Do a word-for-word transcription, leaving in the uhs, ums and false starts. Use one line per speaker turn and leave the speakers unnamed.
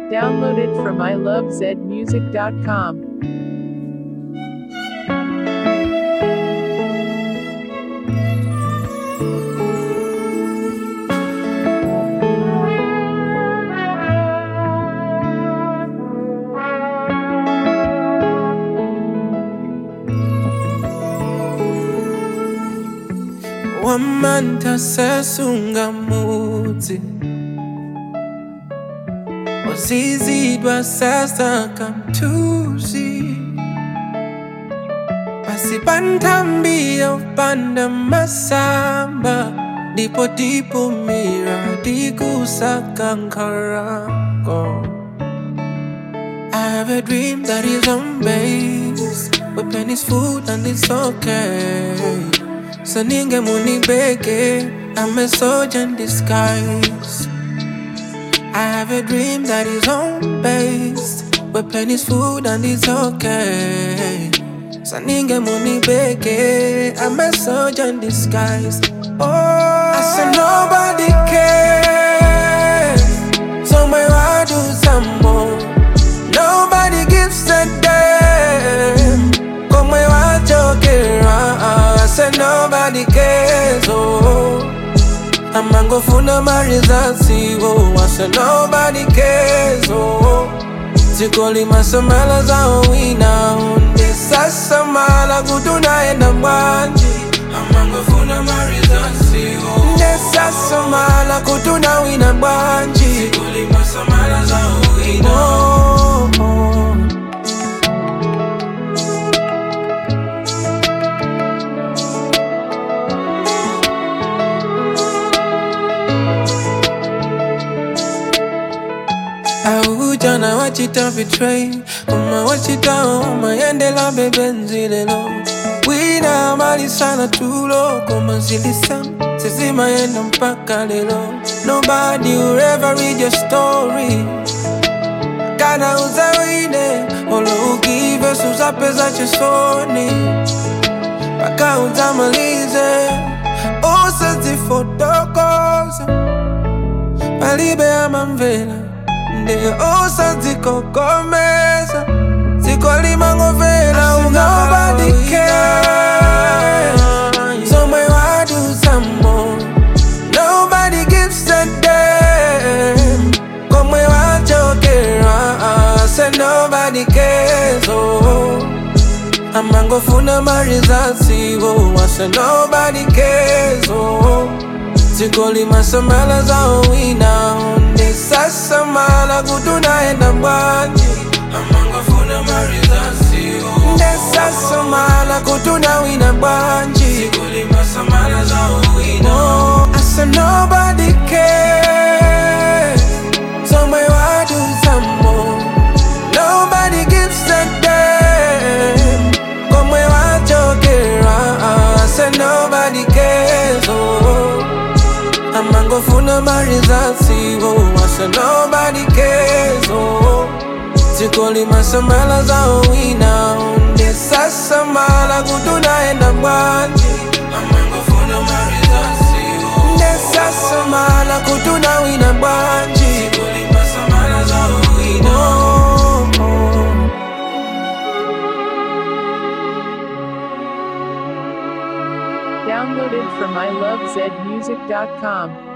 Downloaded from I love zed music dot com.
Wamanta sesunga muti Wazizidwa sasa kamtuzi Pasipantambia upanda masamba Dipo dipo mira digusa kankarako I have a dream that is on base Where plenty's food and it's okay So ninge muni beke, I'm a soldier in disguise. I have a dream that is home based, where plenty's food and it's okay. So ninge muni beke, I'm a soldier in disguise. Oh, I said nobody cares, so my heart do some more. Nobody gives a damn, come my heart joking around. I said nobody cares, oh I'm a go for no results, oh I said nobody cares, oh Zikoli masamala za wina Unde sasa mala kutuna enda mwanji I'm a go for no results, oh Unde sasa mala kutuna wina mwanji Zikoli masamala za wina oh, oh. Jana wachita betray Kuma wachita oma yende la bebenzi lelo Wina mali sana tulo Kuma zilisam Sizima yenda mpaka lelo Nobody will ever read your story Kana uzawine Olo ugive suza peza chesoni Paka uzamalize Osa zifotokoza Palibe ama mvela Nde osa ziko komesa Ziko lima ngovela Nobody cares So my heart do some more Nobody gives a damn Come my heart joking around Say nobody cares oh I'm a go for no results oh I say nobody cares oh Ziko lima samala za wina Unde sasa mala kutuna enda mwanji Amanga funa marizasi Unde sasa mala kutuna wina mwanji Ziko lima samala za wina oh, I said nobody cares So my heart do some more Nobody gives a damn Come my heart joking around I said nobody cares oh I'm a go for no results, oh I said nobody cares, oh Zikoli masamala za wina Unde sasa mala kutuna enda mwanji I'm a go for no results, oh Unde sasa mala kutuna wina mwanji Zikoli masamala za wina oh, oh.
Downloaded from I love zed music dot com.